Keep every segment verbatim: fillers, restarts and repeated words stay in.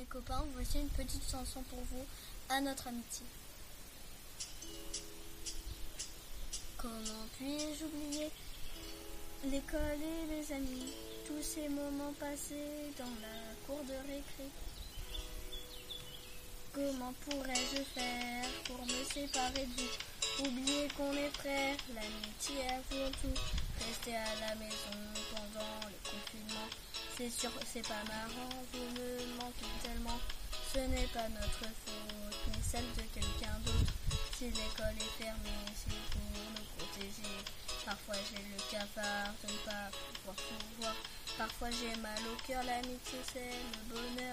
copains, voici une petite chanson pour vous, à notre amitié. Comment puis-je oublier l'école et les amis, tous ces moments passés dans la cour de récré? Comment pourrais-je faire pour me séparer de vous? Oublier qu'on est frères, l'amitié avant tout. Rester à la maison pendant le confinement, c'est sûr, c'est pas marrant, vous me manquez tellement. Ce n'est pas notre faute, mais celle de quelqu'un d'autre. Si l'école est fermée, c'est pour nous protéger. Parfois j'ai le cafard de ne pas pouvoir tout voir. Parfois j'ai mal au cœur, l'amitié c'est le bonheur.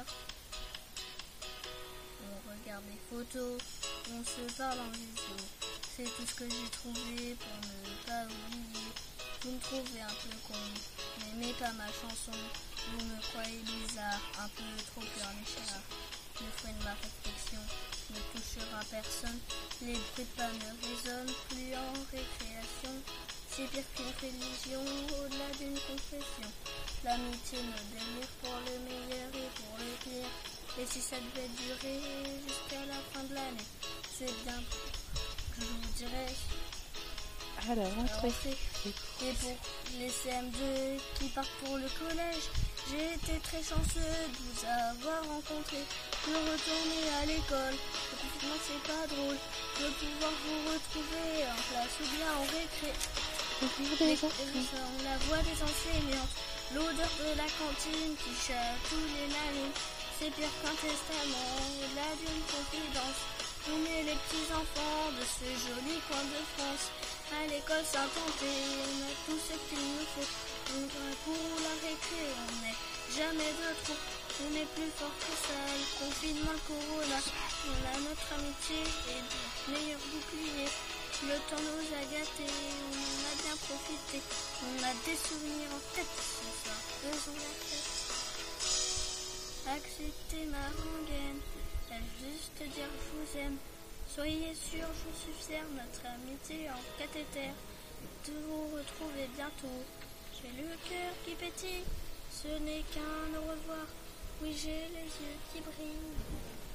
On regarde les photos, on se parle en visio. C'est tout ce que j'ai trouvé pour ne pas oublier. Vous me trouvez un peu con, n'aimez pas ma chanson. Vous me croyez bizarre, un peu trop pleurnichard. Le fruit de ma réflexion ne touchera personne. Les bruits de pas ne résonnent plus en récréation. C'est pire qu'une religion, au-delà d'une confession. L'amitié me délire pour le meilleur et pour le pire. Et si ça devait durer jusqu'à la fin de l'année, c'est bien que je vous dirais. Alors, rentrez. Et pour les C M deux qui partent pour le collège, j'ai été très chanceux de vous avoir rencontré. De retourner à l'école, le confinement c'est pas drôle. De pouvoir vous retrouver en classe ou bien en récré. Les, on la voix des enseignants, l'odeur de la cantine qui chatouille les narines. C'est pire qu'un testament, au-delà d'une confidence. On est les petits enfants de ce joli coin de France. À l'école Saint-André, on a tout ce qu'il nous faut. On va pour la récré, on n'est jamais de trop. On est plus fort que ça, le confinement, le corona. On a notre amitié et notre meilleur bouclier. Le temps nous a gâtés, on en a bien profité. On a des souvenirs en tête, ce soir, faisons la fête. Acceptez ma rengaine, elle juste dire je vous aime. Soyez sûrs, je suis fière, notre amitié en cathéter. De vous retrouver bientôt, j'ai le cœur qui pétille. Ce n'est qu'un au revoir, oui j'ai les yeux qui brillent.